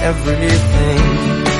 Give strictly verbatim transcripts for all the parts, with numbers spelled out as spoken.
everything.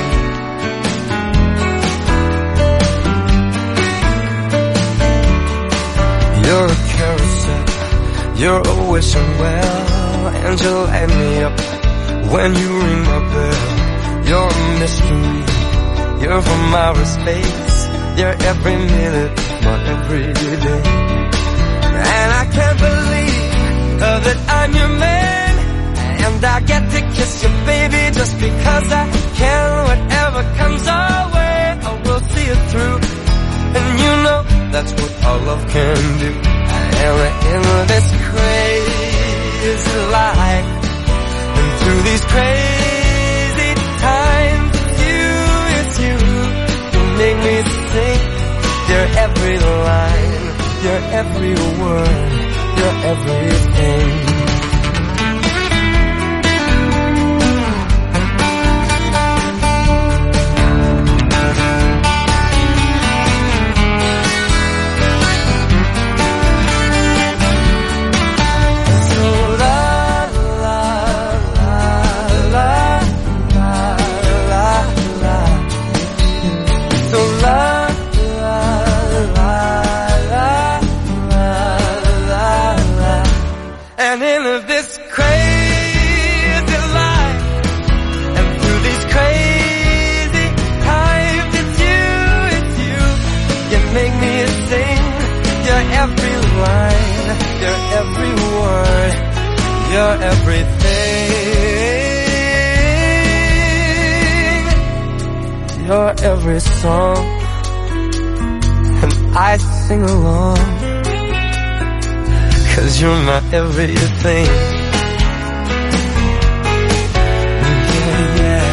You're a carousel, you're always well, and you light me up when you ring my bell. You're a mystery, you're from outer space, you're every minute of my everyday. And I can't believe uh, that I'm your man, and I get to kiss you, baby, just because I can. Whatever comes our way, I will see it through, and you know that's what our love can do. And in this crazy life, and through these crazy times, it's you, it's you, you make me sing. You're every line, you're every word, you're everything. You're everything. You're every song, and I sing along, 'cause you're my everything. Yeah, yeah.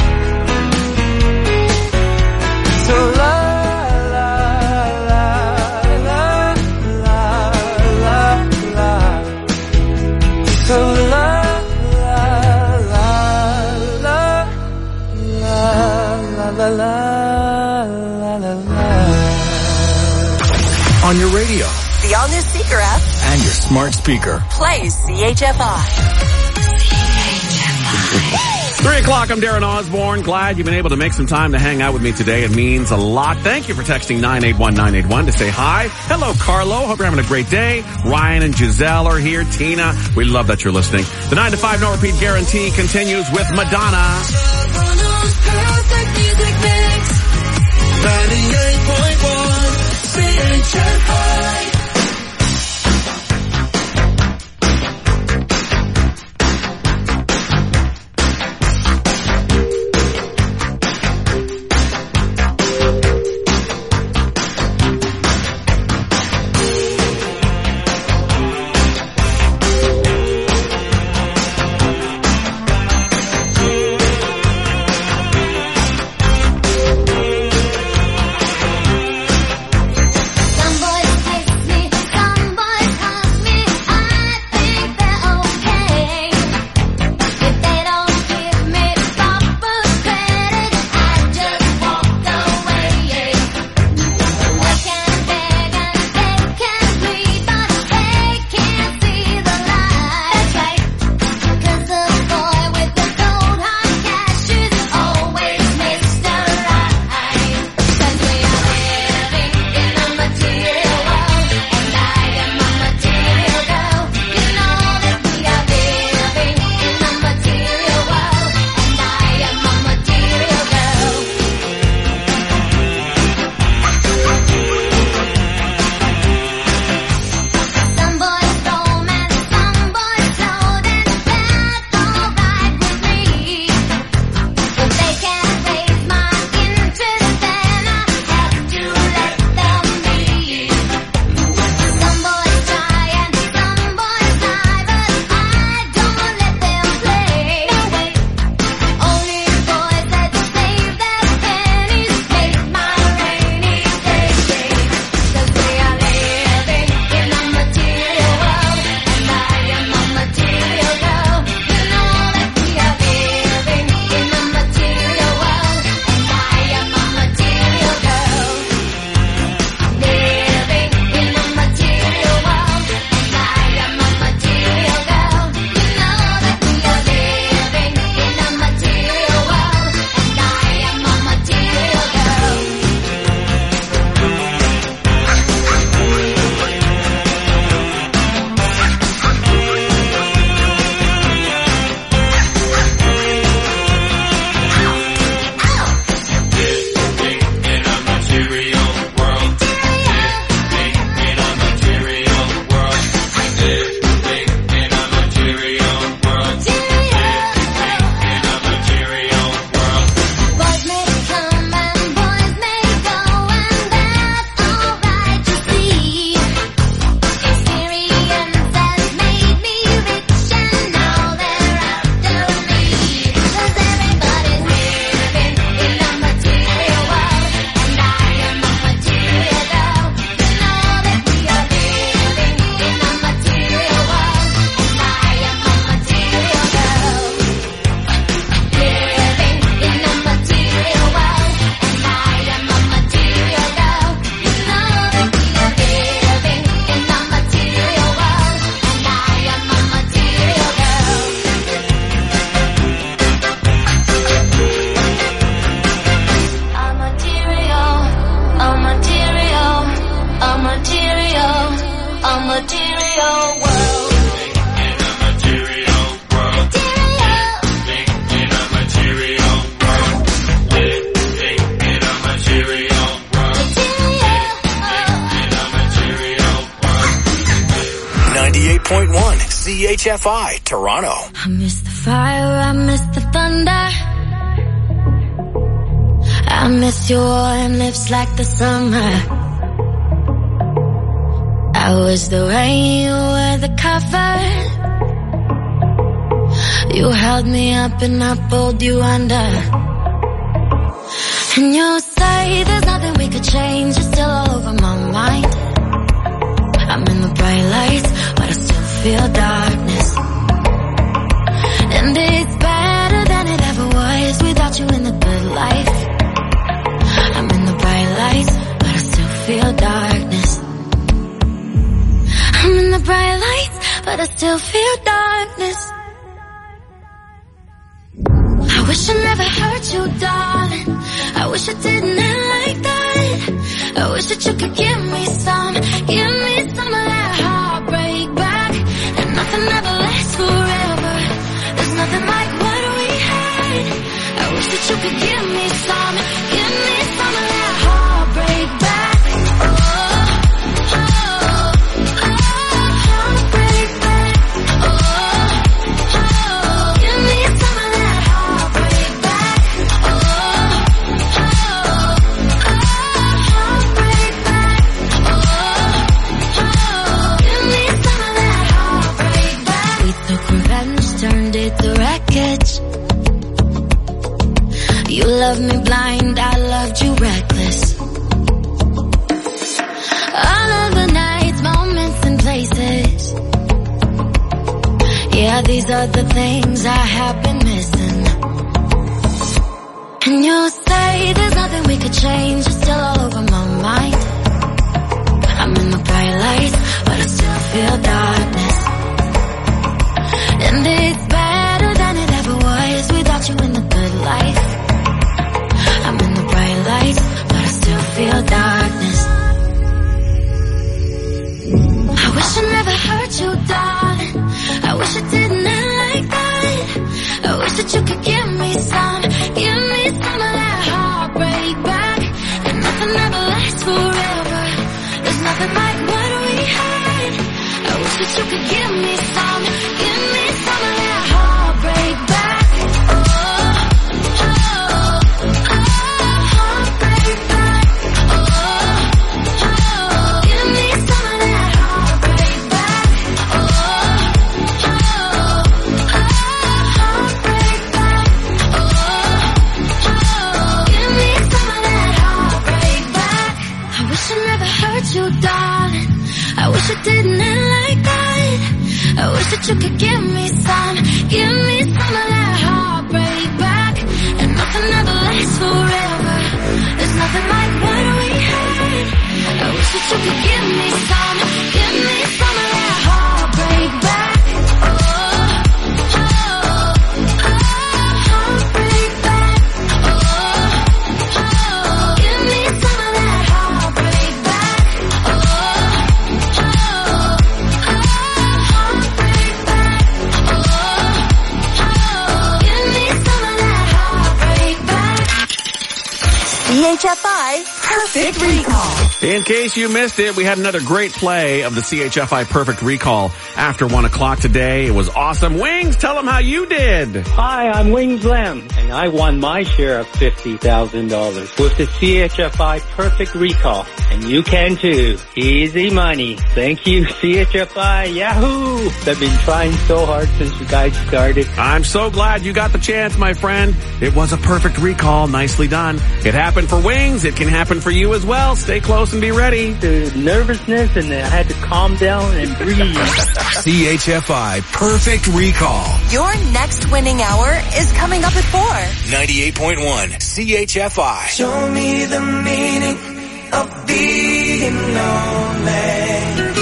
So la la la la la la la. So la la la la la la la la la la. On your radio, the all-new Speaker app, and your smart speaker. Play C H F I. Three o'clock, I'm Darren Osborne. Glad you've been able to make some time to hang out with me today. It means a lot. Thank you for texting nine eight one nine eight one to say hi. Hello, Carlo. Hope you're having a great day. Ryan and Giselle are here. Tina, we love that you're listening. The nine to five no repeat guarantee continues with Madonna. ninety-eight point one C H F I. Some boys H F I, Toronto. I miss the fire, I miss the thunder. I miss your warm lips like the summer. I was the rain, you were the cover. You held me up and I pulled you under. And you say there's nothing we could change, you're still all over my mind. I'm in the bright lights, but I still feel darkness. And it's better than it ever was without you in the good life. I'm in the bright lights, but I still feel darkness. I'm in the bright lights, but I still feel darkness. I wish I never hurt you, darling. I wish I didn't end like that. I wish that you could give me some, give me some of that heartbreak back. And nothing ever lasts forever. There's nothing like what we had. I wish that you could give me some, give me some of that heartbreak back. Oh, oh, oh, heartbreak back. Oh, oh, give me some of that heartbreak back. Oh, oh, heartbreak back. Oh, oh, give me some of that heartbreak back. We took revenge, turned it to wreckage. You loved me blind, I loved you reckless. All of the nights, moments and places. Yeah, these are the things I have been missing. And you say there's nothing we could change, you're still all over my mind. I'm in the bright lights, but I still feel darkness. And it's better than it ever was without you in the good life. I'm in the bright lights, but I still feel darkness. I wish I never hurt you, darling. I wish it didn't end like that. I wish that you could give me some, give me some of that heartbreak back. And nothing ever lasts forever. There's nothing like what we had. I wish that you could give me some, give me some of that heartbreak back. Oh, oh, oh, heartbreak back. Oh, oh, give me some of that heartbreak back. Oh, oh, heartbreak back. Oh, oh, give me some of that heartbreak back. I wish I never hurt you, darling. I wish it didn't end like that. I wish that you could give me some, give me some of that heartbreak back. And nothing ever lasts forever. There's nothing like what we had. I wish that you could give me some, give me some of that heartbreak back. Oh, oh, oh, heartbreak back. Oh, oh, give me some of that heartbreak back. Oh, oh, heartbreak back. Oh, oh, give me some of that heartbreak back. C H F I Perfect Recall. In case you missed it, we had another great play of the C H F I Perfect Recall after one o'clock today. It was awesome. Wings, tell them how you did. Hi, I'm Wings Lamb, and I won my share of fifty thousand dollars with the C H F I Perfect Recall. And you can too. Easy money. Thank you, C H F I. Yahoo! I've been trying so hard since you guys started. I'm so glad you got the chance, my friend. It was a perfect recall. Nicely done. It happened for Wings. It can happen for you as well. Stay close and be ready. The nervousness, and I had to calm down and breathe. C H F I Perfect Recall. Your next winning hour is coming up at four. ninety-eight point one C H F I. Show me the meaning of being lonely.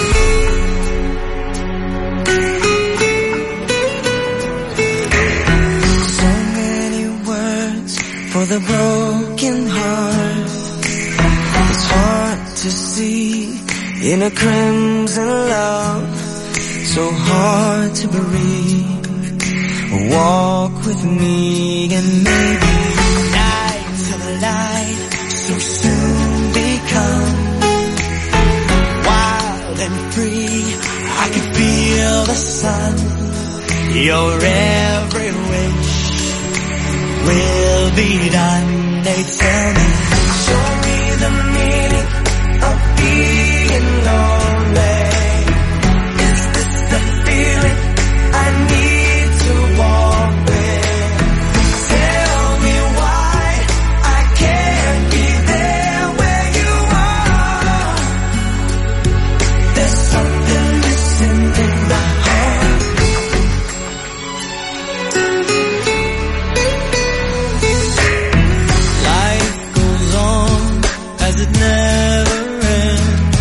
So many words for the broken heart. It's hard to see in a crimson love. So hard to breathe. Walk with me and maybe night till the light so soon become wild and free. I can feel the sun Your every wish will be done. They tell me, show me the meaning of being lonely. Is this the feeling I need to walk with? Tell me why I can't be there where you are. There's something missing in my heart. Life goes on as it never ends.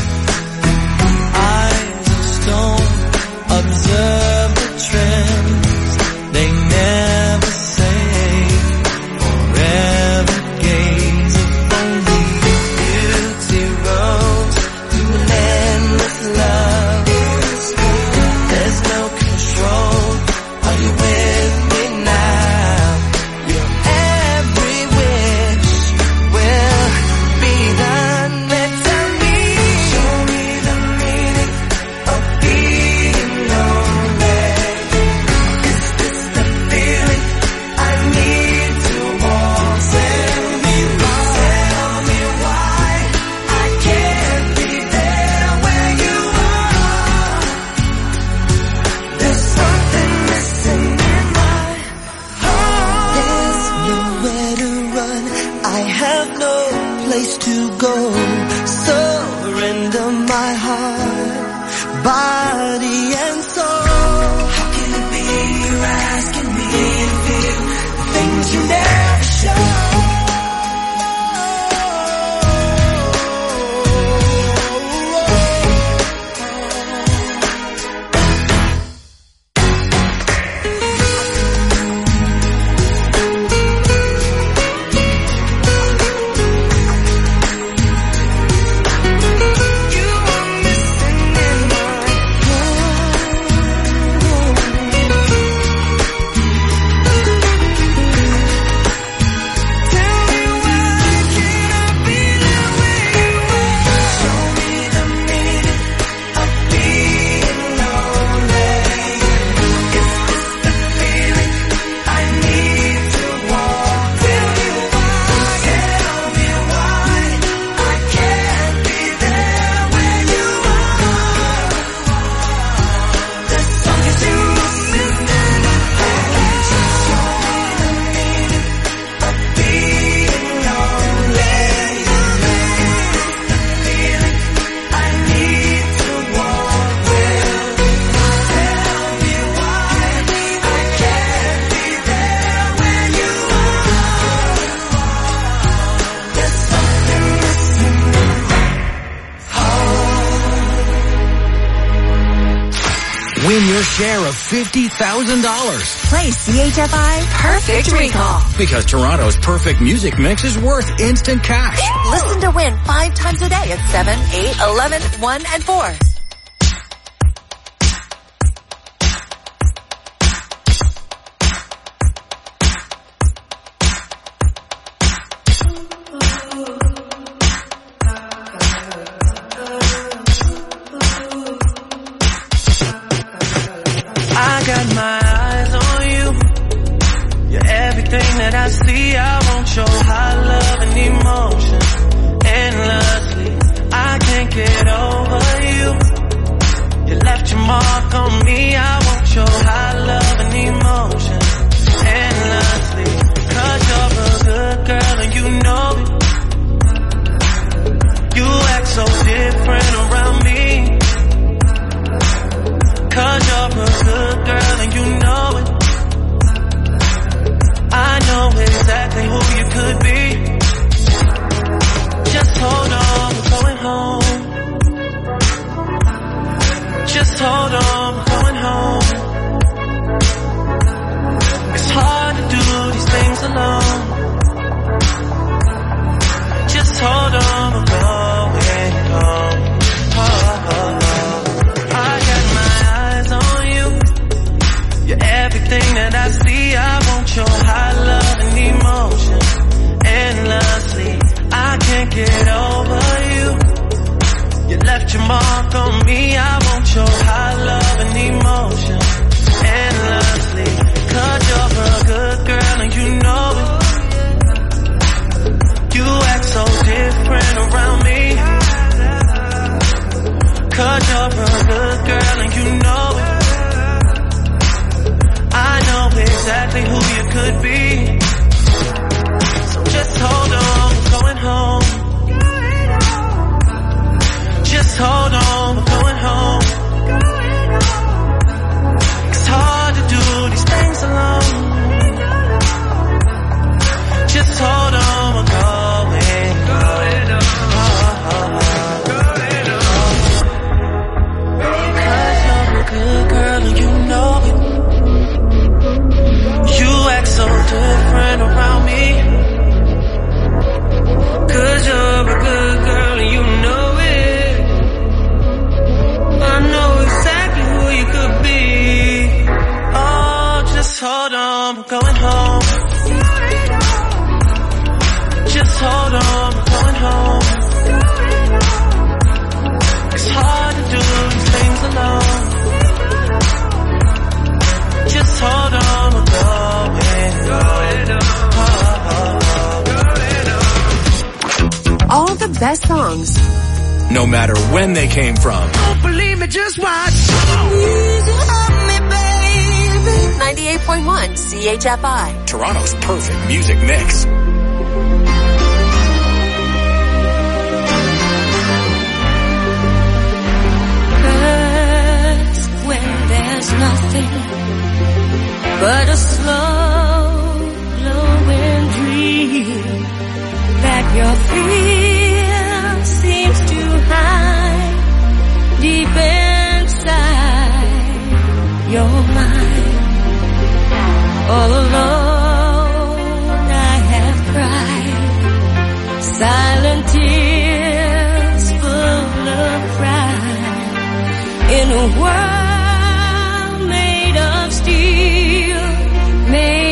Eyes of stone observe the trends. They never say forever gaze. If only beauty rose to an endless love. There's no control. Are you with me now? Your every wish will be done. But tell me, show me the meaning of being lonely. Is this the feeling I need to walk? Tell me why, tell me why I can't be there where you are. There's something missing in my heart. There's nowhere to run. I have no place to go. Surrender my heart, body and soul. How can it be you're asking me to feel the things you never show? You are missing in my heart. Tell me why can't I be there where you are? Show me the meaning of being lonely. Is this the feeling I need to walk? Tell me why, tell me why I can't be there where you are. There's something missing in my heart. Show me the meaning of being lonely. Feeling I need to walk with. Tell me why I can't be there where you are. There's something missing in my heart. Win your share of fifty thousand dollars. Play C H F I Perfect Recall. Because Toronto's perfect music mix is worth instant cash. Listen to win five times a day at seven, eight, eleven, one, and four. I got my eyes on you. You're everything that I see. I want your high love and emotion endlessly. I can't get over you. You left your mark on me. I want your high love and emotion endlessly. Cause you're a good girl and you know it. You act so different around me. Cause you're a good girl and you know it. I know exactly who you could be. Just hold on, we're going home. Just hold on, we're going home. could be. So just hold on, we're going home. Just hold on, we're going home. It's hard to do these things alone. Just hold on, we're going, going home. Cause you're a good girl and you know it. You act so different around me. Cause you're a good girl and you know it. I know exactly who you could be. Oh, just hold on, we're going home. Just hold on, we're going home. It's hard to do these things alone. Just hold on, we're going, going home. All the best songs. No matter when they came from. Don't believe me, just watch. ninety-eight point one C H F I. Toronto's perfect music mix. Cause when there's nothing but a slow glowing dream that your fear seems to hide deep inside your mind. All alone I have cried silent tears full of pride in a world made of steel, made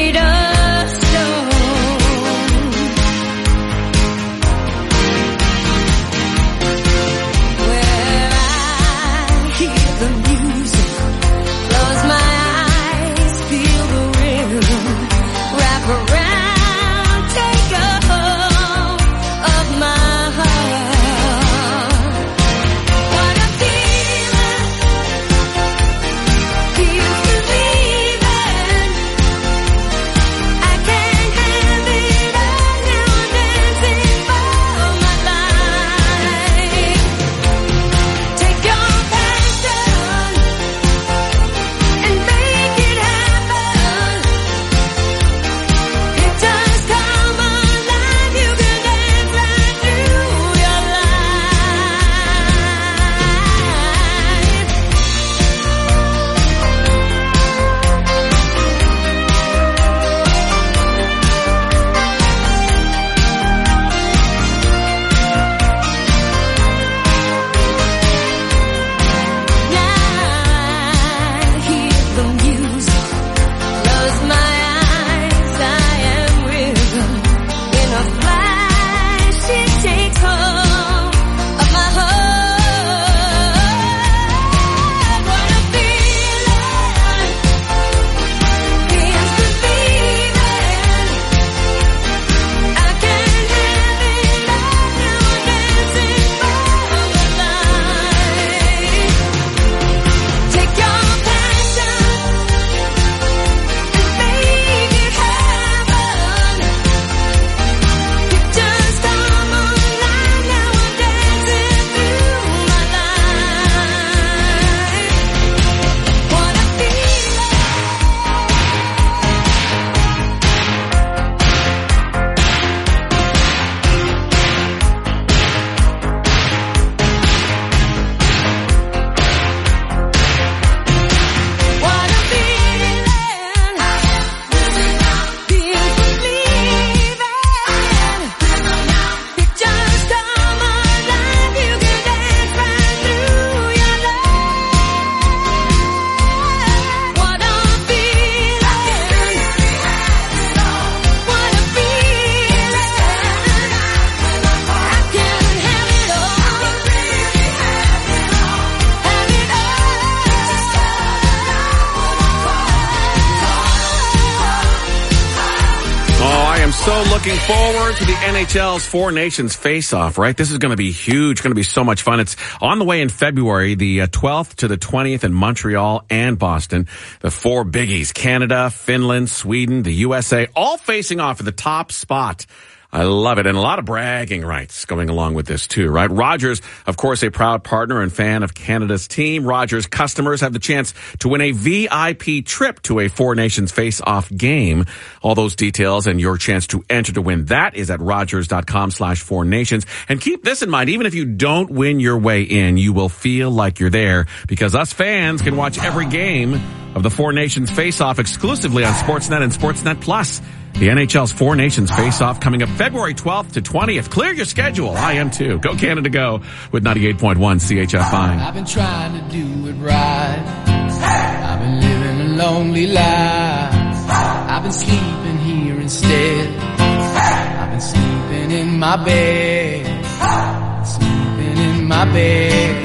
am so looking forward to the N H L's Four Nations Face-Off, right? This is going to be huge. Going to be so much fun. It's on the way in February, the uh, twelfth to the twentieth in Montreal and Boston. The four biggies, Canada, Finland, Sweden, the U S A, all facing off for the top spot. I love it. And a lot of bragging rights going along with this too, right? Rogers, of course, a proud partner and fan of Canada's team. Rogers customers have the chance to win a V I P trip to a Four Nations Face-Off game. All those details and your chance to enter to win that is at rogers.com slash four nations. And keep this in mind, even if you don't win your way in, you will feel like you're there because us fans can watch every game of the Four Nations Face-Off exclusively on Sportsnet and Sportsnet Plus. The N H L's Four Nations Face-Off coming up February twelfth to twentieth. Clear your schedule. I am too. Go Canada Go with ninety-eight point one C H F I. I've been trying to do it right. I've been living a lonely life. I've been sleeping here instead. I've been sleeping in my bed. Sleeping in my bed.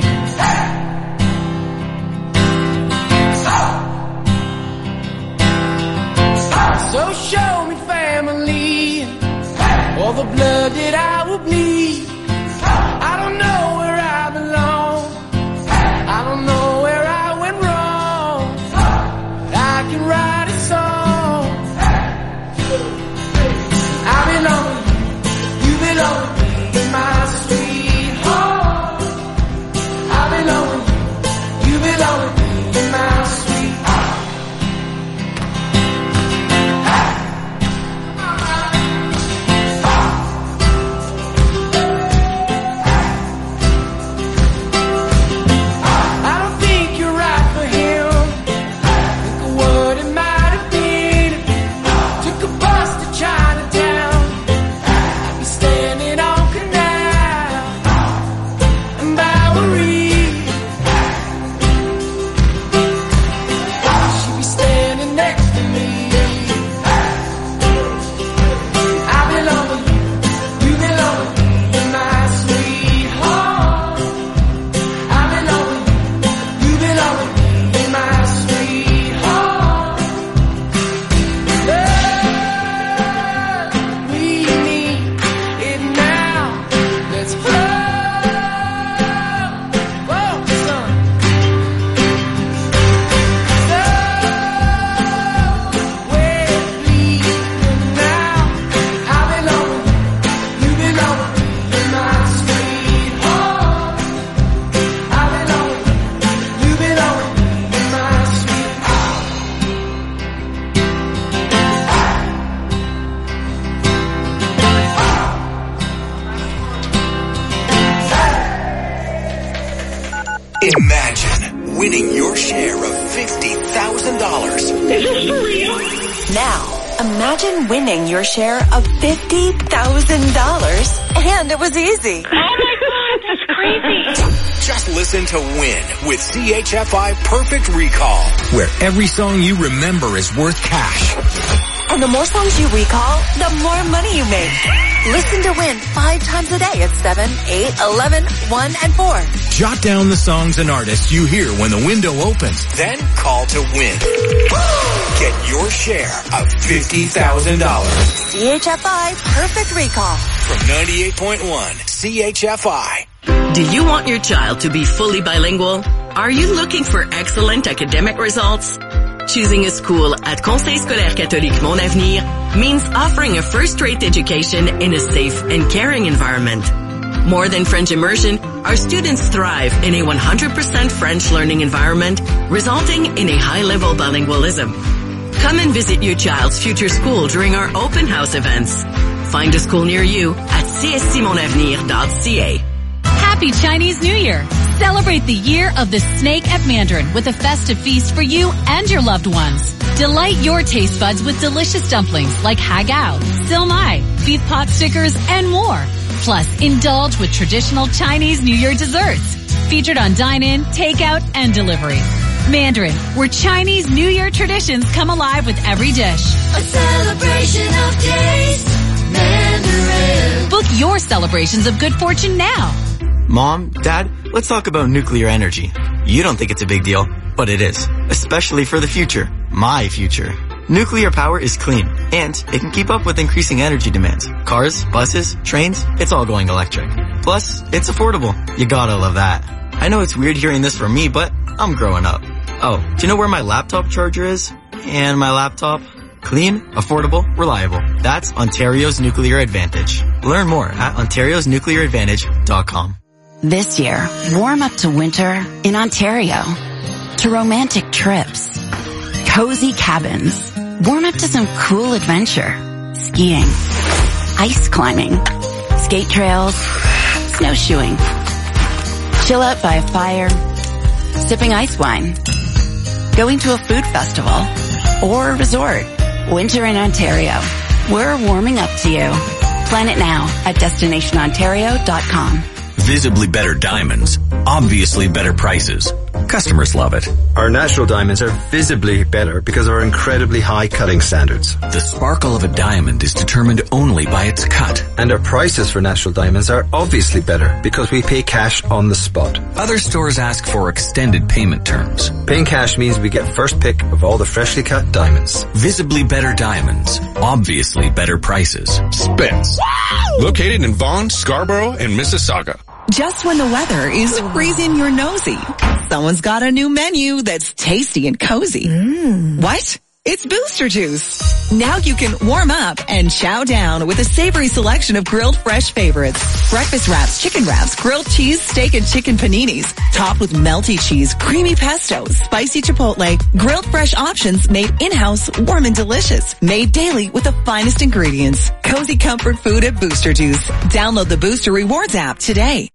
So show me family, all the blood that I will bleed. I don't know where I belong. I don't know where I went wrong. But I can write a song. I belong with you, you belong with me, my sweetheart. I belong with you, you belong with me, my sweetheart. Imagine winning your share of fifty thousand dollars. Is this for real? Now, imagine winning your share of fifty thousand dollars and it was easy. Oh my God, that's crazy. Just listen to Win with C H F I Perfect Recall, where every song you remember is worth cash. And the more songs you recall, the more money you make. Listen to Win five times a day at seven, eight, eleven, one, and four. Jot down the songs and artists you hear when the window opens. Then call to win. Get your share of fifty thousand dollars. C H F I Perfect Recall. From ninety-eight point one C H F I. Do you want your child to be fully bilingual? Are you looking for excellent academic results? Choosing a school at Conseil Scolaire Catholique Mon Avenir means offering a first-rate education in a safe and caring environment. More than French immersion, our students thrive in a one hundred percent French learning environment, resulting in a high-level bilingualism. Come and visit your child's future school during our open house events. Find a school near you at c s c mon avenir dot c a. Happy Chinese New Year! Celebrate the year of the snake at Mandarin with a festive feast for you and your loved ones. Delight your taste buds with delicious dumplings like hagao, silmai, beef pot stickers, and more. Plus, indulge with traditional Chinese New Year desserts. Featured on dine-in, takeout, and delivery. Mandarin, where Chinese New Year traditions come alive with every dish. A celebration of taste. Mandarin. Book your celebrations of good fortune now. Mom, Dad, let's talk about nuclear energy. You don't think it's a big deal, but it is. Especially for the future. My future. Nuclear power is clean, and it can keep up with increasing energy demands. Cars, buses, trains, it's all going electric. Plus, it's affordable. You gotta love that. I know it's weird hearing this from me, but I'm growing up. Oh, do you know where my laptop charger is? And my laptop? Clean, affordable, reliable. That's Ontario's Nuclear Advantage. Learn more at ontarios nuclear advantage dot com. This year, warm up to winter in Ontario. To romantic trips. Cozy cabins. Warm up to some cool adventure. Skiing. Ice climbing. Skate trails. Snowshoeing. Chill out by a fire. Sipping ice wine. Going to a food festival. Or a resort. Winter in Ontario. We're warming up to you. Plan it now at destination ontario dot com. Visibly better diamonds. Obviously better prices. Customers love it. Our natural diamonds are visibly better because of our incredibly high cutting standards. The sparkle of a diamond is determined only by its cut. And our prices for natural diamonds are obviously better because we pay cash on the spot. Other stores ask for extended payment terms. Paying cash means we get first pick of all the freshly cut diamonds. Visibly better diamonds. Obviously better prices. Spence. Located in Vaughan, Scarborough, and Mississauga. Just when the weather is freezing your nosy, someone's got a new menu that's tasty and cozy. Mm. What? It's Booster Juice. Now you can warm up and chow down with a savory selection of grilled fresh favorites. Breakfast wraps, chicken wraps, grilled cheese, steak and chicken paninis, topped with melty cheese, creamy pesto, spicy chipotle, grilled fresh options made in-house, warm and delicious. Made daily with the finest ingredients. Cozy comfort food at Booster Juice. Download the Booster Rewards app today.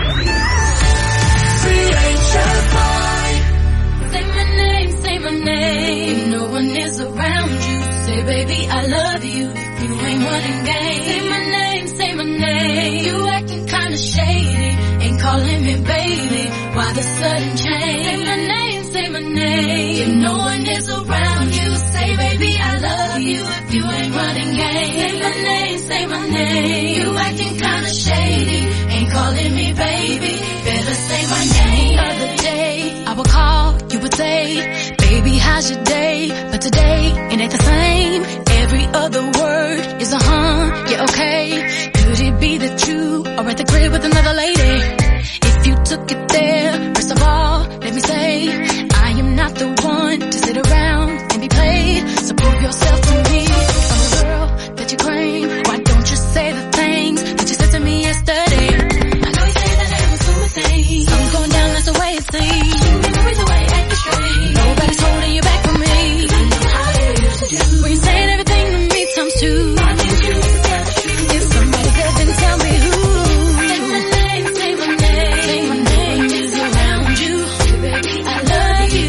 Baby, I love you. You ain't running game. Say my name, say my name. You acting kinda shady. Ain't calling me baby. Why the sudden change? Say my name, say my name. If no one is around you, say baby, I love you. If you ain't running game. Say my name, say my name. You acting kinda shady. Ain't calling me baby. Better say my name. Other day, I would call, you would say, baby, how's your day? But today, it ain't the same. Every other word is a huh, yeah, okay. Could it be that you are at the crib with another lady? If you took it there, first of all, let me say, I am not the one to sit around and be played. So prove yourself to me. I'm the girl that you claim. Why don't you say the things that you said to me yesterday? I know you say that I was doing things. Something's going down, that's the way it seems. With the way I act straight. Nobody's holding you back from me. I know how it used to do. When you're saying everything to me times two. I need you to tell the truth. If somebody said, then tell me who. Say my name, say my name. Say my name is around you. Baby, I love you.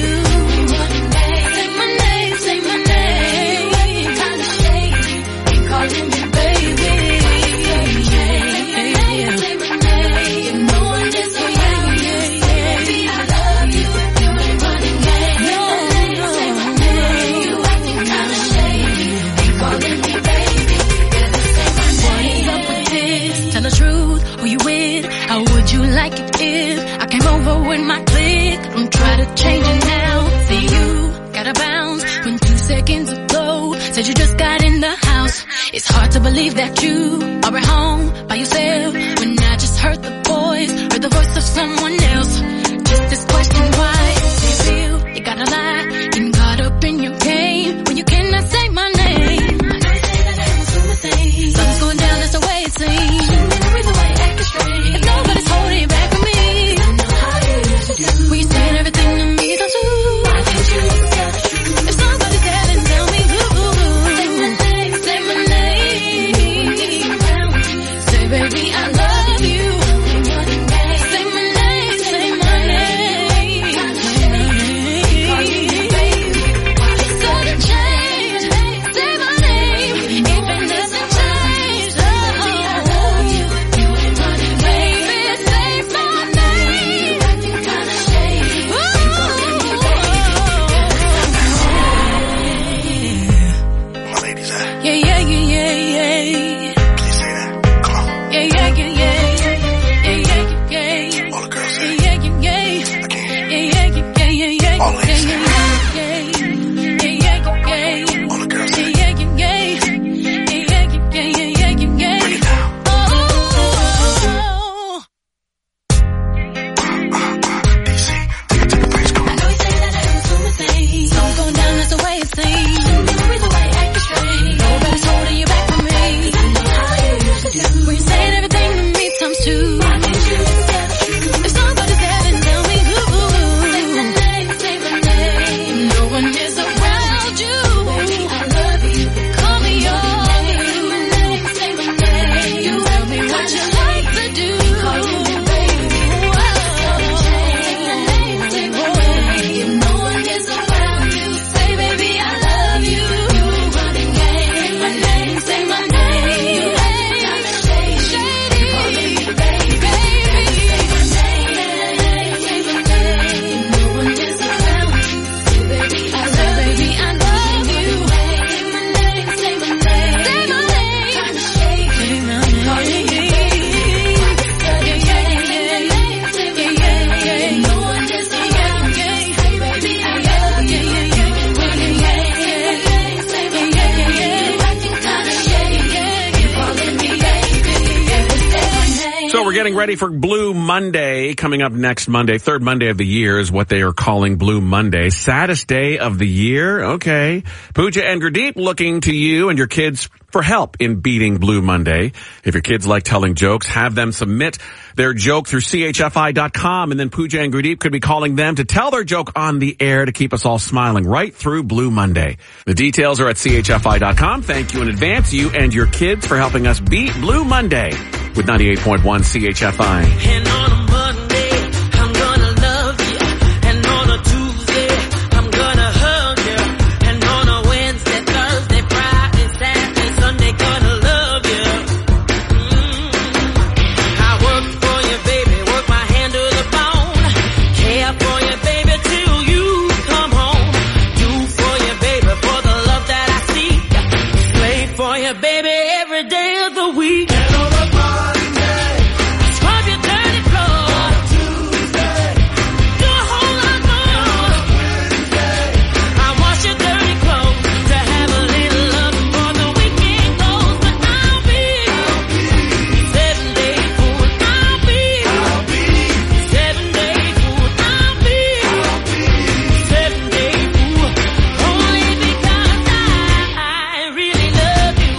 Say my name, say my name. You acting kinda shady. Ain't calling me baby. Say my name, say my name. If no one is around you, baby, I love you. You ain't running game. Say my name, say my name. You acting kinda shady. Ain't calling me baby. Better say my name. What's up with this? Tell the truth. Who you with? How would you like it if I came over with my clique? Don't try to change it now. See you gotta bounce when two seconds ago said you just got in the house. It's hard to believe that you are at home by yourself when I just heard the voice, heard the voice of someone else. Just this question, why do you feel you gotta lie? Getting caught up in your game when you cannot say my name. I know you say that I was doing things. Something's going down, that's the way it seems. With the way I act straight. If nobody's holding you back from me, I know how it used to do. When you saying everything to me, don't you? Why can't you tell the truth? If somebody's there, then tell me who. Say my name, say my name. Say baby, I love you. Say my name, say my name. getting ready for Blue Monday coming up next Monday. Third Monday of the year is what they are calling Blue Monday. Saddest day of the year? Okay. Pooja and Gurdeep looking to you and your kids for help in beating Blue Monday. If your kids like telling jokes, have them submit their joke through C H F I dot com, and then Pooja and Gurdeep could be calling them to tell their joke on the air to keep us all smiling right through Blue Monday. The details are at C H F I dot com. Thank you in advance, you and your kids, for helping us beat Blue Monday with ninety-eight point one C H F I. And on a Monday, I'm gonna love you. And on a Tuesday, I'm gonna hug you. And on a Wednesday, Thursday, Friday, Saturday, Sunday, gonna love you. Mm. I work for you, baby, work my hand to the bone. Care for you, baby, till you come home. Do for you, baby, for the love that I seek. Play for you, baby, every day of the week. And on a scrub your dirty floor. Tuesday, do a whole lot more. Wednesday, I wash your dirty clothes to have a little love before the weekend goes. But I'll be, I'll be seven day fool. I'll be, I'll be seven day fool. I'll be, I'll be seven day fool. Only because I, I really love you.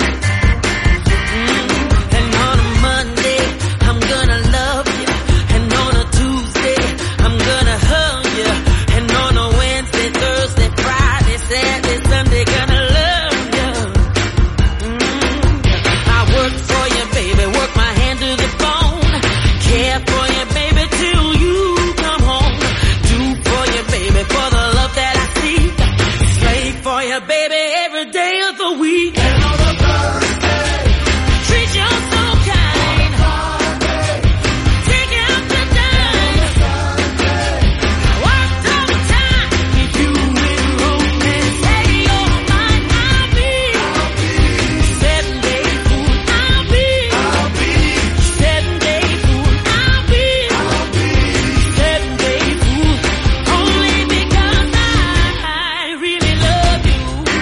Mm. And on a Monday, I'm gonna love you. And on a Tuesday, I'm gonna hug you. And on a Wednesday, Thursday, Friday, Saturday, Sunday, gonna love you. Mm. I work for you, baby, work my hand to the bone. Care for you, baby, till you come home. Do for you, baby, for the love that I seek. Slave for you, baby, every day of the week. And on a Thursday, treat you so kind. Take you out to dine. Worked overtime. If you enroll and say you're mine, I'll be, seven day fool. I'll be, seven day fool. I'll be, seven day fool. Only because I really love you.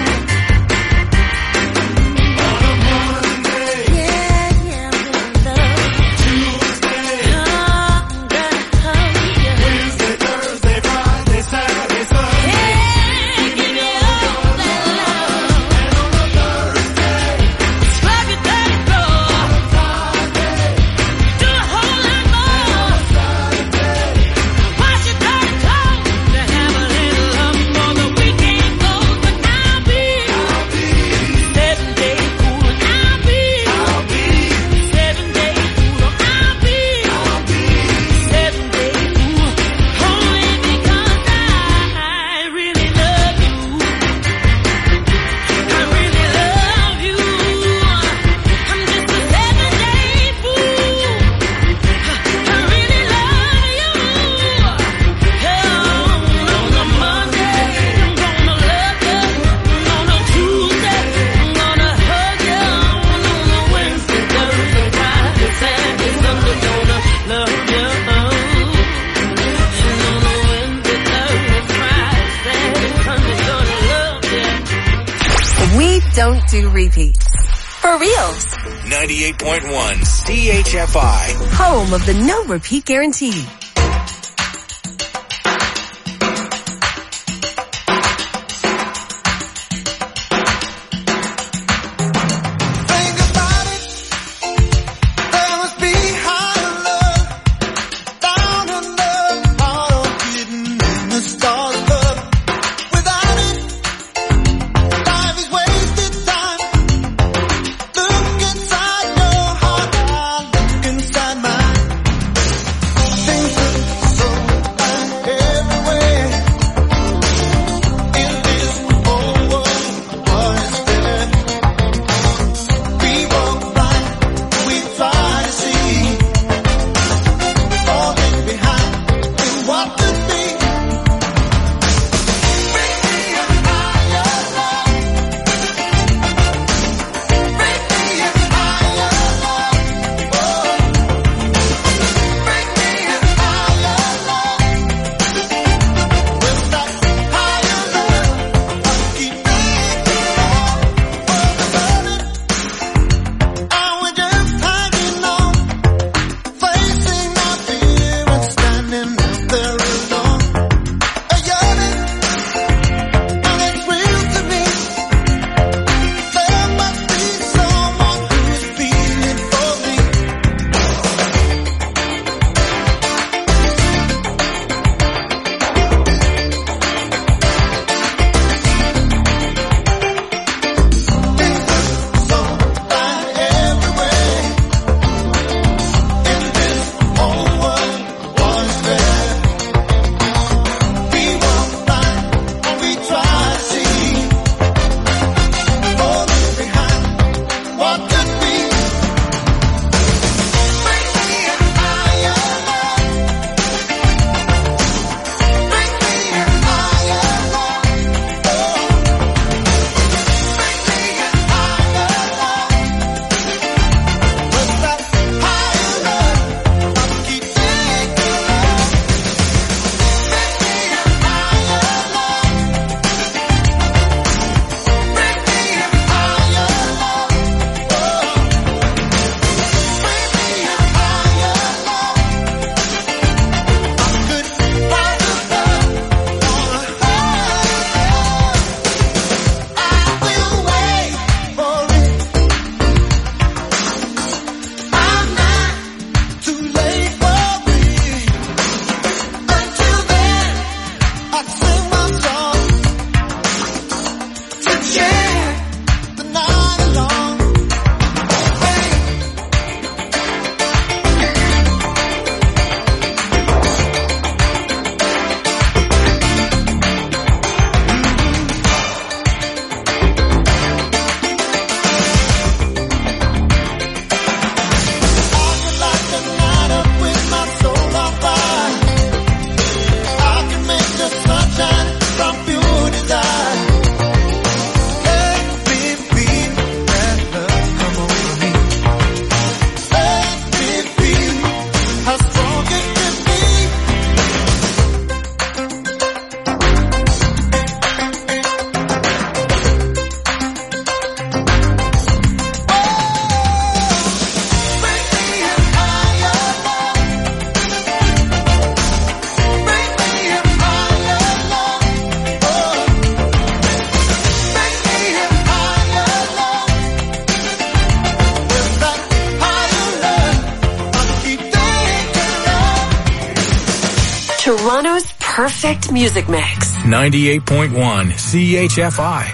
On a Monday, yeah, yeah, I'm gonna love you. Tuesday, I'm gonna hug you. Wednesday, Thursday, Friday, Saturday, Sunday, yeah, give me all that love. And on a Thursday, scrub your dirty floor. Friday, do a whole lot more. Sunday, wash your dirty clothes to have a little love before the weekend goes. But I'll be, I'll be seven day fool. I'll be, I'll be seven day fool. I'll be, I'll be seven day fool. Only because I really love you. I really love you. I'm just a seven day fool. I really love you. On a Monday, I'm gonna love you. On a Tuesday, I'm gonna hug you. On a Wednesday, Thursday, Friday, Saturday, Sunday, gonna love you. And on a Wednesday, Thursday, Friday, Saturday, Sunday, gonna love you. We don't do repeats. For reals. ninety-eight point one C H F I. Home of the no repeat guarantee. Think about it. There must be higher love, down in the heart of hidden in the stars above. Without it, life is wasted time. Look inside your heart, I look inside mine. Things perfect music mix. ninety-eight point one C H F I.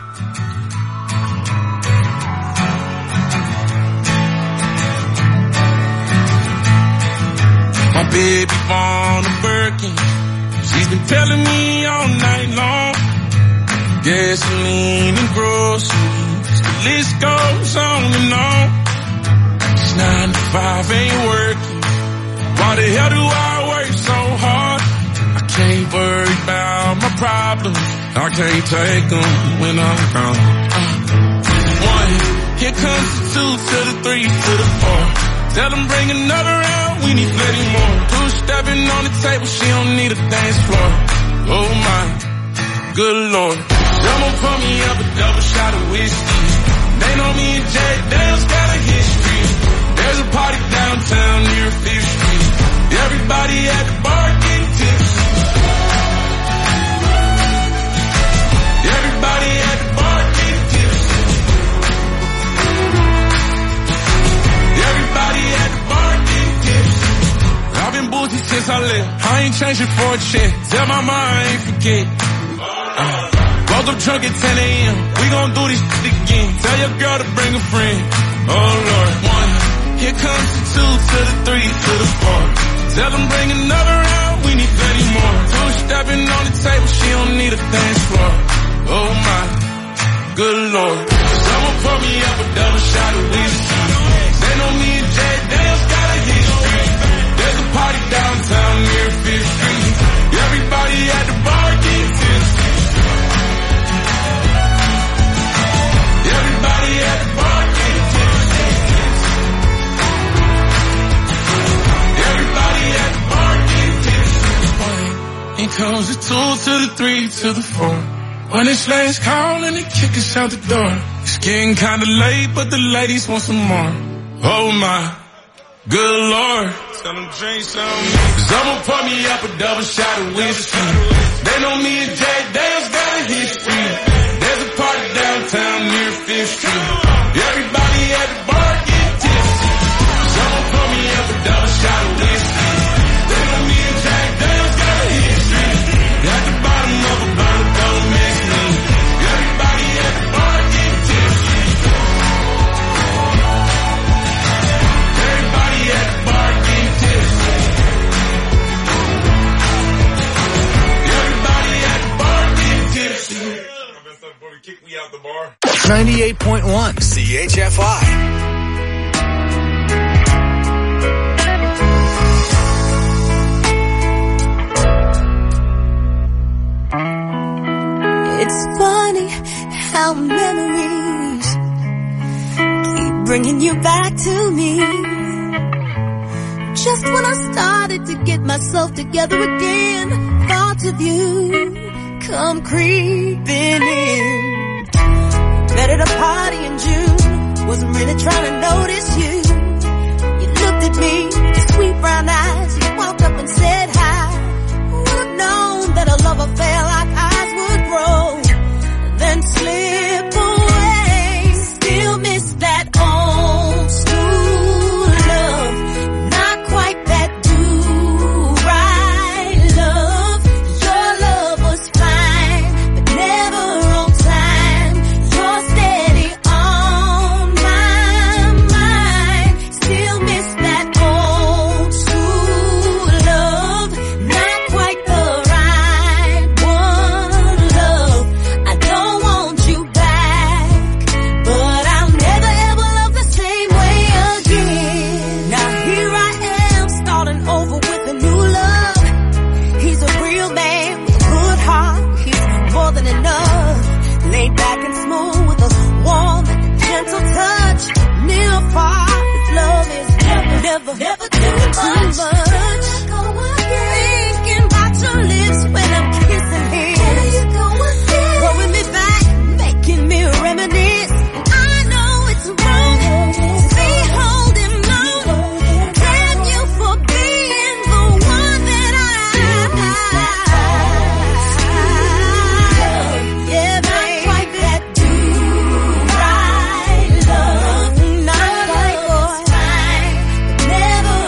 My baby born a Birkin. She's been telling me all night long. Gasoline and groceries, the list goes on and on. This nine to five ain't working. Why the hell do I work so hard? I can't worry about my problems. I can't take them when I'm gone. Uh, one, here comes the two to the three to the four. Tell them bring another round, we need plenty more. Two stepping on the table, she don't need a dance floor. Oh my, good lord. Someone pour me up a double shot of whiskey. They know me and Jay Dale's got a history. There's a party downtown near Fifth Street. Everybody at the bar getting tipsy. Everybody at the bar getting tipsy. Everybody at the bar getting tipsy. I've been boozy since I left. I ain't changing for a check. Tell my mom I ain't forget. Uh, woke up drunk at ten a.m. We gon' do this shit again. Tell your girl to bring a friend. Oh Lord. One. Here comes the two to the three to the four. Tell them bring another round. We need plenty more. Two stepping on the table. She don't need a dance floor. Oh my, good lord. Someone pour me up a double shot of whiskey. They know me and Jay Dale's got a history. There's a party downtown near Fifth Street. Everybody at the bar getting tipsy. Everybody at the bar getting tipsy. Everybody at the bar getting tipsy. Here comes the two to the three to the four. When it's last call and they kick us out the door. It's getting kinda late, but the ladies want some more. Oh my, good lord. Tell them drink some. Someone pour me up a double shot of whiskey. They know me and Jay Dale's got a history. There's a party downtown near Fifth Street. Everybody at the bar get tipsy. Someone pour me up a double shot of whiskey. They know me and Jay Dale's got a history. At the bottom of a bottle, don't mix me. Everybody at the bar get tipsy. Everybody at the bar get tipsy. Everybody at the bar get tipsy. Kick me out the bar. ninety-eight point one C H F I. It's funny how memories keep bringing you back to me. Just when I started to get myself together again, thoughts of you come creeping in. Met at a party in June, wasn't really trying to notice you. You looked at me, your sweet brown eyes, you walked up and said hi. Would have known that a love affair like ours would grow, then slip away. Still miss that old school love, not quite that do-right love. Your love was fine, but never on time. You're steady on my mind. Still miss that old school love, not quite the right one. Love, I don't want you back, but I'll never ever love the same way again. Now here I am, starting over with a new love. He's a real man with a good heart, he's more than enough. Laid back and smooth with a warm and gentle touch. Near or far, his love is never, never, never too much. Thinking about your lips when I'm kissing his. Throwing me back, making me reminisce. I know it's wrong to be holding on. Damn you for being the one that I love. Yeah, not quite that do-right love. Not quite, boy. Never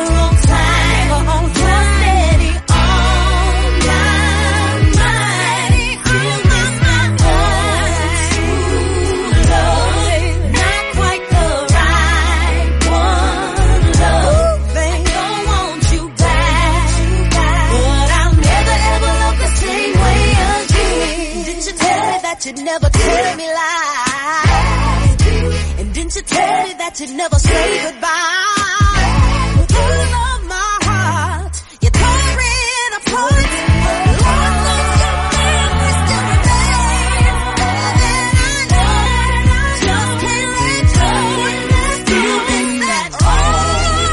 that you'd never say goodbye. With all of my heart, you tore it apart. Lord knows your memory still remains. And I know, just can't let go. Still miss that old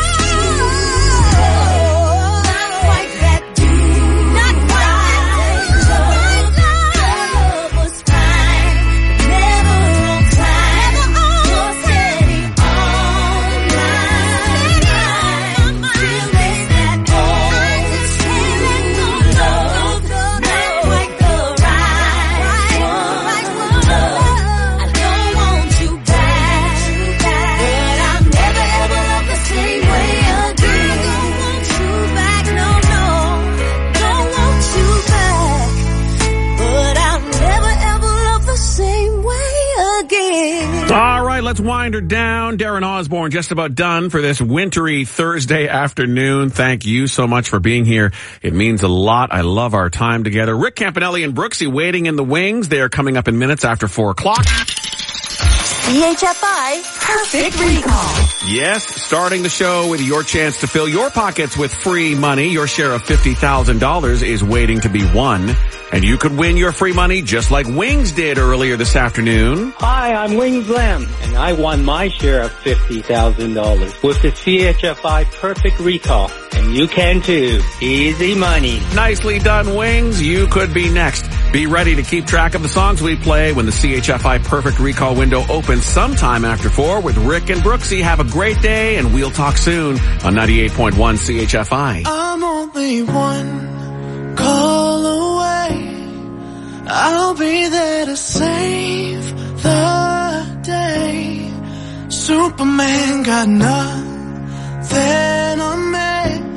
love. Not quite that deep, not quite that love was fine, but never on time. Never on steady on my mind. Still miss that old, can't let go love. Not quite the right one. I don't want you back, but I'll never ever love the same way again. Don't want you back, no, no. Don't want you back, but I'll never ever love the same way again. All right, let's wind her down. Darren Osborne just about done for this wintry Thursday afternoon. Thank you so much for being here. It means a lot. I love our time together. Rick Campanelli and Brooksy waiting in the wings. They are coming up in minutes after four o'clock. C H F I Perfect Recall. Yes, starting the show with your chance to fill your pockets with free money. Your share of fifty thousand dollars is waiting to be won. And you could win your free money just like Wings did earlier this afternoon. Hi, I'm Wings Lamb, and I won my share of fifty thousand dollars with the C H F I Perfect Recall. And you can too. Easy money. Nicely done, Wings. You could be next. Be ready to keep track of the songs we play when the C H F I Perfect Recall window opens sometime after four with Rick and Brooksy. Have a great day, and we'll talk soon on ninety-eight point one C H F I. I'm only one call away. I'll be there to save the day. Superman got nothing on me.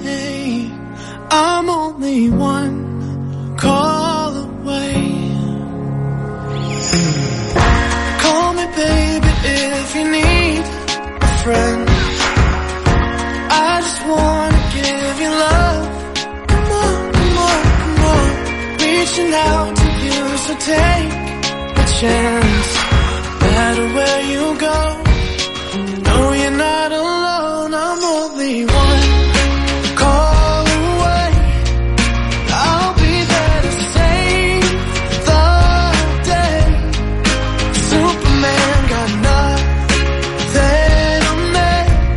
I'm only one call away. Call me baby if you need a friend. I just wanna give you love. Come on, come on, come on. Reaching out to you, so take a chance. No matter where you go, no, you're not alone. I'm only one call away. I'll be there to save the day. Superman got nothing on me.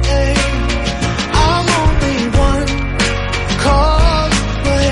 I'm only one call away.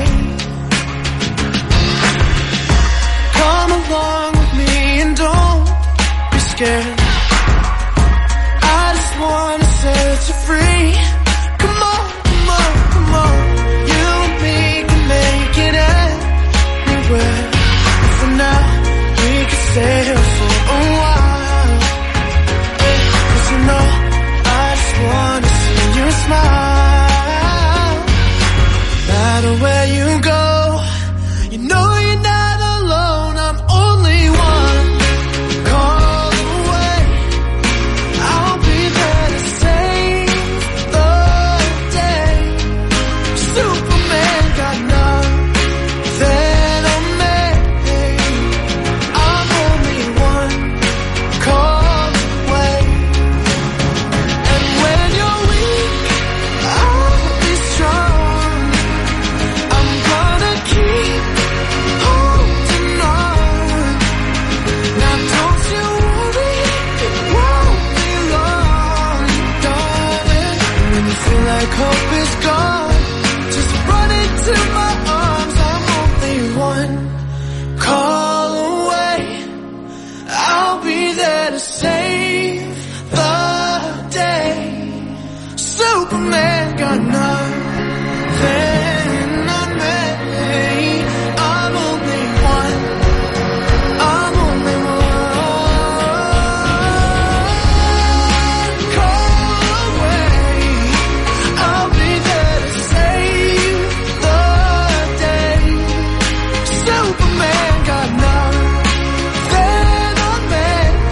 Come along with me and don't be scared. I just wanna set you free. Come on, come on, come on. You and me can make it anywhere. And for now, we can sail for a while. Hey, 'cause you know, I just wanna see you smile. No matter where you go, you know you're not alone. I'm only one call away. I'll be there to save the day. Superman got nothing on me. I'm only one call away. And when you're weak, I'll be strong. I'm gonna keep holding on. Now don't you worry, it won't be long, darling. When you feel like hope is gone, just run into my arms. I'm only one call away. I'll be there to save the day. Superman got nothing on me. I'm only one. I'm only one call away. I'll be there to save the day. Superman got nothing on me.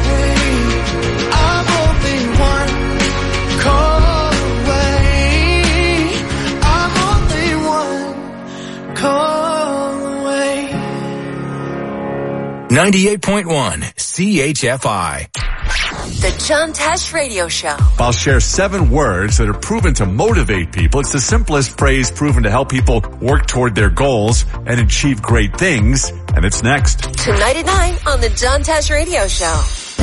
I'm only one call away. I'm only one call away. ninety-eight point one C H F I. The John Tesh Radio Show. I'll share seven words that are proven to motivate people. It's the simplest phrase proven to help people work toward their goals and achieve great things. And it's next. Tonight at nine on The John Tesh Radio Show.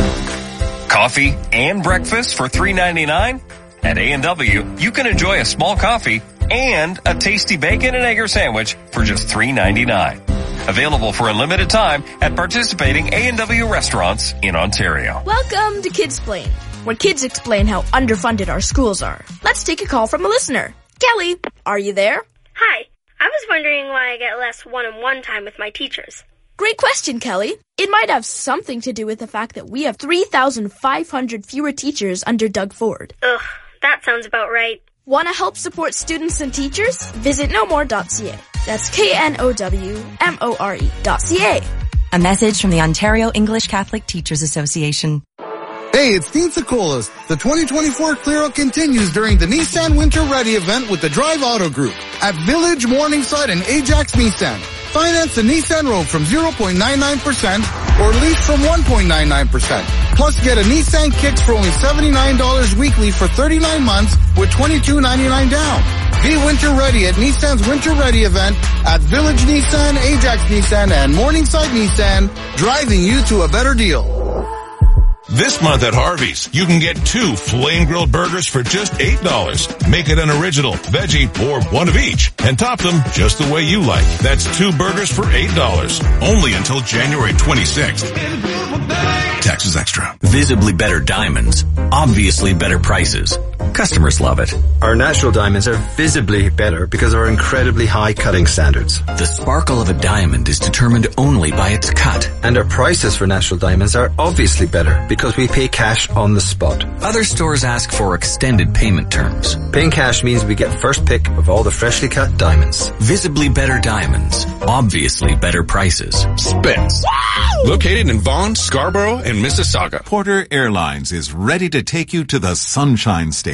Coffee and breakfast for three ninety-nine? At A and W, you can enjoy a small coffee and a tasty bacon and egg sandwich for just three ninety-nine. Available for a limited time at participating A and W restaurants in Ontario. Welcome to Kidsplain, where kids explain how underfunded our schools are. Let's take a call from a listener. Kelly, are you there? Hi. I was wondering why I get less one-on-one time with my teachers. Great question, Kelly. It might have something to do with the fact that we have three thousand five hundred fewer teachers under Doug Ford. Ugh, that sounds about right. Want to help support students and teachers? Visit no more dot c a. That's K N O W M O R E dot C A. A message from the Ontario English Catholic Teachers Association. Hey, it's Dean Sikolas. The twenty twenty-four Clear Out continues during the Nissan Winter Ready event with the Drive Auto Group at Village, Morningside, and Ajax Nissan. Finance the Nissan Rogue from zero point nine nine percent or lease from one point nine nine percent. Plus get a Nissan Kicks for only seventy-nine dollars weekly for thirty-nine months with twenty-two ninety-nine down. Be winter ready at Nissan's Winter Ready event at Village Nissan, Ajax Nissan, and Morningside Nissan, driving you to a better deal. This month at Harvey's, you can get two flame grilled burgers for just eight dollars. Make it an original, veggie, or one of each, and top them just the way you like. That's two burgers for eight dollars. Only until January twenty-sixth. Taxes extra. Visibly better diamonds. Obviously better prices. Customers love it. Our natural diamonds are visibly better because of our incredibly high cutting standards. The sparkle of a diamond is determined only by its cut. And our prices for natural diamonds are obviously better because we pay cash on the spot. Other stores ask for extended payment terms. Paying cash means we get first pick of all the freshly cut diamonds. Visibly better diamonds. Obviously better prices. Spence. Located in Vaughan, Scarborough, and Mississauga. Porter Airlines is ready to take you to the Sunshine State.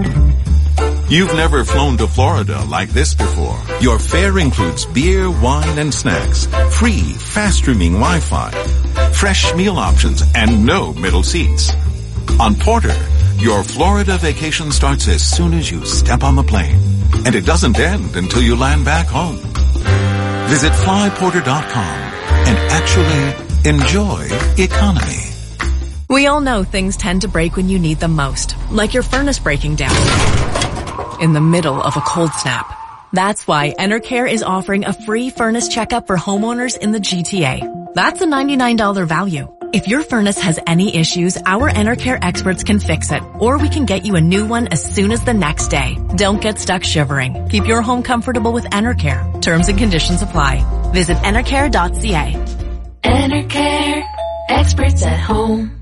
You've never flown to Florida like this before. Your fare includes beer, wine, and snacks, free, fast-streaming Wi-Fi, fresh meal options, and no middle seats. On Porter, your Florida vacation starts as soon as you step on the plane, and it doesn't end until you land back home. Visit fly porter dot com and actually enjoy economy. We all know things tend to break when you need them most, like your furnace breaking down in the middle of a cold snap. That's why Enercare is offering a free furnace checkup for homeowners in the G T A. That's a ninety-nine dollars value. If your furnace has any issues, our Enercare experts can fix it, or we can get you a new one as soon as the next day. Don't get stuck shivering. Keep your home comfortable with Enercare. Terms and conditions apply. Visit enercare dot c a. Enercare, experts at home.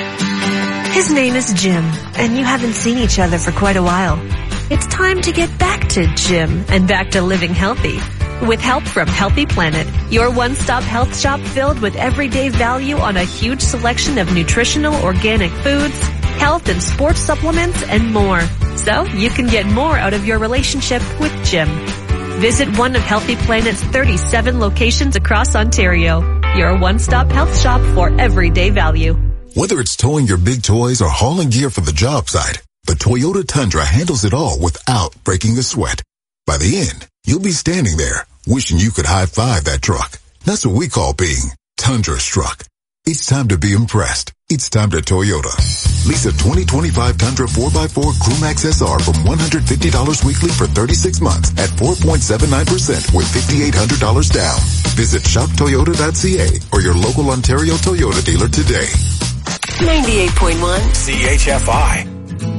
His name is Jim, and you haven't seen each other for quite a while. It's time to get back to Jim and back to living healthy. With help from Healthy Planet, your one-stop health shop filled with everyday value on a huge selection of nutritional organic foods, health and sports supplements, and more. So you can get more out of your relationship with Jim. Visit one of Healthy Planet's thirty-seven locations across Ontario. Your one-stop health shop for everyday value. Whether it's towing your big toys or hauling gear for the job site, the Toyota Tundra handles it all without breaking a sweat. By the end, you'll be standing there wishing you could high-five that truck. That's what we call being Tundra-struck. It's time to be impressed. It's time to Toyota. Lease a twenty twenty-five Tundra four by four Crewmax S R from one hundred fifty dollars weekly for thirty-six months at four point seven nine percent with five thousand eight hundred dollars down. Visit shop toyota dot c a or your local Ontario Toyota dealer today. ninety-eight point one C H F I.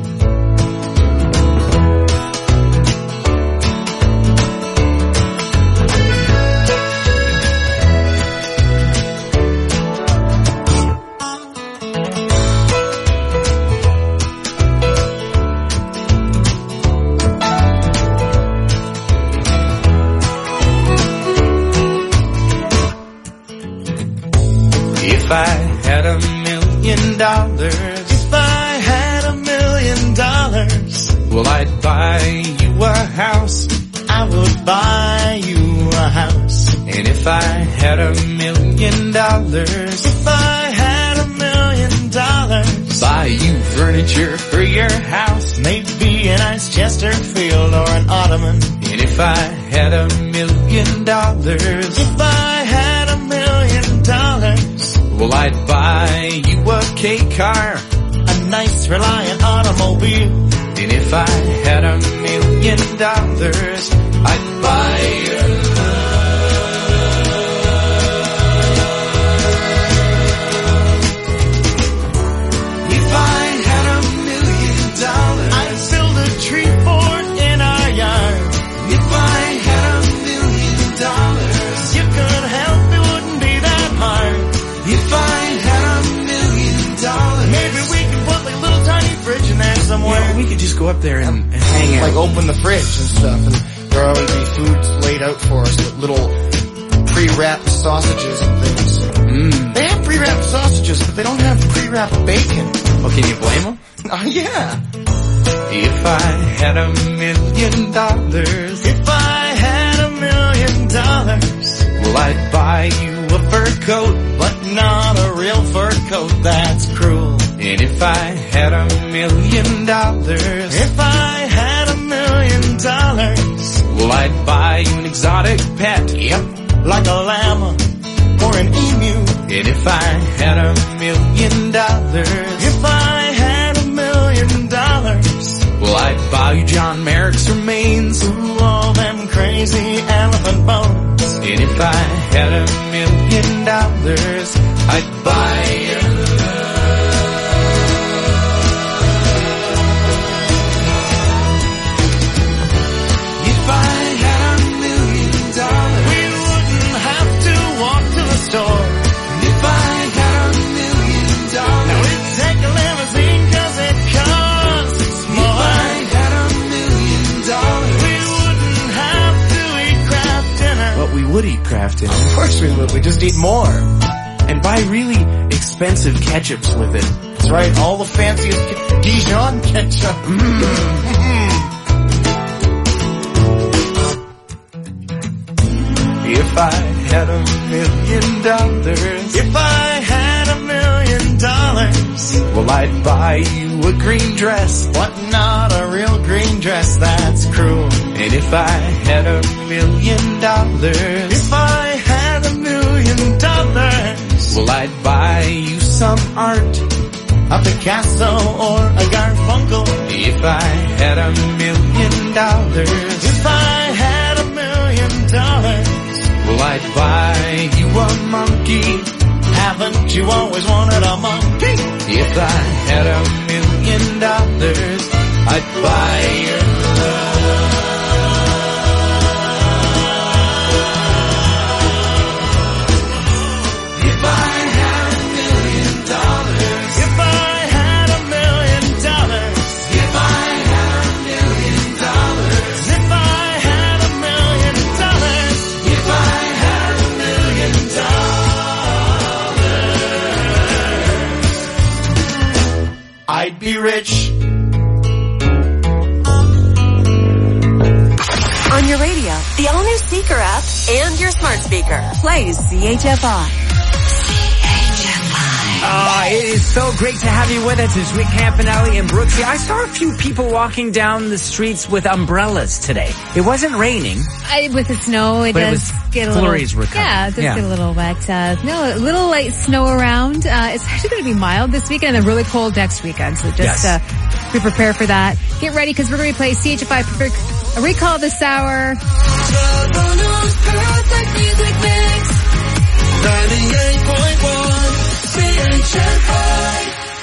If I had a million dollars, if I had a million dollars, well, I'd buy you a house. I would buy you a house. And if I had a million dollars, if I had a million dollars, buy you furniture for your house. Maybe a nice Chesterfield or an ottoman. And if I had a million dollars, if I had a million dollars, well, I'd buy you a K car, a nice Reliant automobile. And if I had a million dollars, I'd buy your somewhere. Yeah, we could just go up there and, and hang out. Like open the fridge and stuff, and there will always be food laid out for us with little pre-wrapped sausages and things. Mm. They have pre-wrapped sausages, but they don't have pre-wrapped bacon. Oh, can you blame them? Oh, yeah. If I had a million dollars, if I had a million dollars, well, I'd buy you a fur coat, but not a real fur coat, that's cruel. And if I had a million dollars, if I had a million dollars, well, I'd buy you an exotic pet, yep, like a llama or an emu. And if I had a million dollars, if I had a million dollars, well, I'd buy you John Merrick's remains, ooh, all them crazy elephant bones. And if I had a million dollars, I'd buy you would eat Kraft dinner. Of course we would. We just eat more. And buy really expensive ketchups with it. That's right. All the fanciest ke- Dijon ketchup. Mm. If I had a million dollars, if I had a million dollars, well, I'd buy you a green dress, but not a real green dress, that's cruel. And if I had a million dollars, if I had a million dollars, well, I'd buy you some art, a Picasso or a Garfunkel. If I had a million dollars, if I had a million dollars, well, I'd buy you a monkey. Haven't you always wanted a monkey? If I had a million dollars, I'd buy your love. If I had a million dollars, if I had a million dollars, if I had a million dollars, if I had a million dollars, if I had a million dollars, I'd be rich. On your radio, the all-new Seeker app, and your smart speaker. Plays C H F I. Uh, it is so great to have you with us. It's week camp finale in Brooksea. I saw a few people walking down the streets with umbrellas today. It wasn't raining. I, with the snow, it But it does was get a little... flurries were coming. Yeah, it does Yeah. get a little wet. Uh, no, a little light snow around. Uh, it's actually going to be mild this weekend and really cold next weekend. So just Yes. uh, be prepared for that. Get ready because we're going to play C H F I Perfect a Recall this hour. ninety-eight point one C H F I.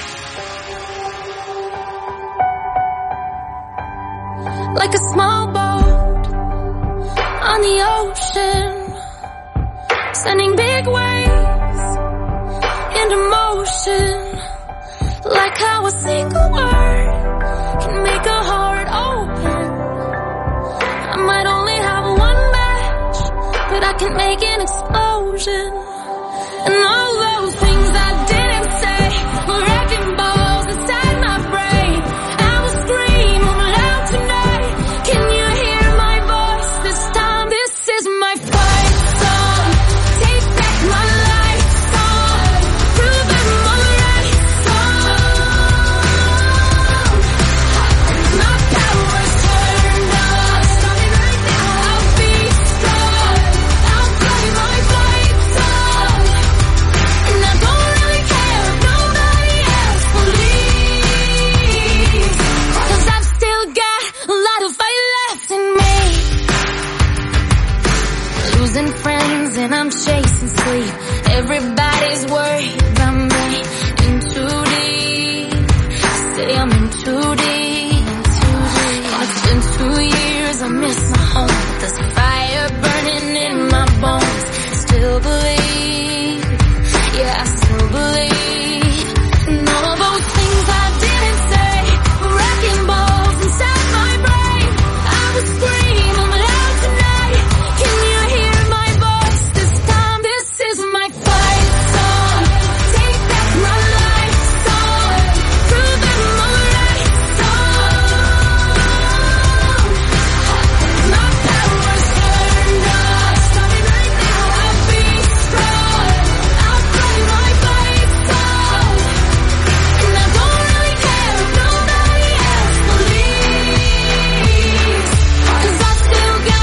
Like a small boat on the ocean, sending big waves into motion. Like how a single word can make a heart open. I might only have one match, but I can make an explosion. And all those things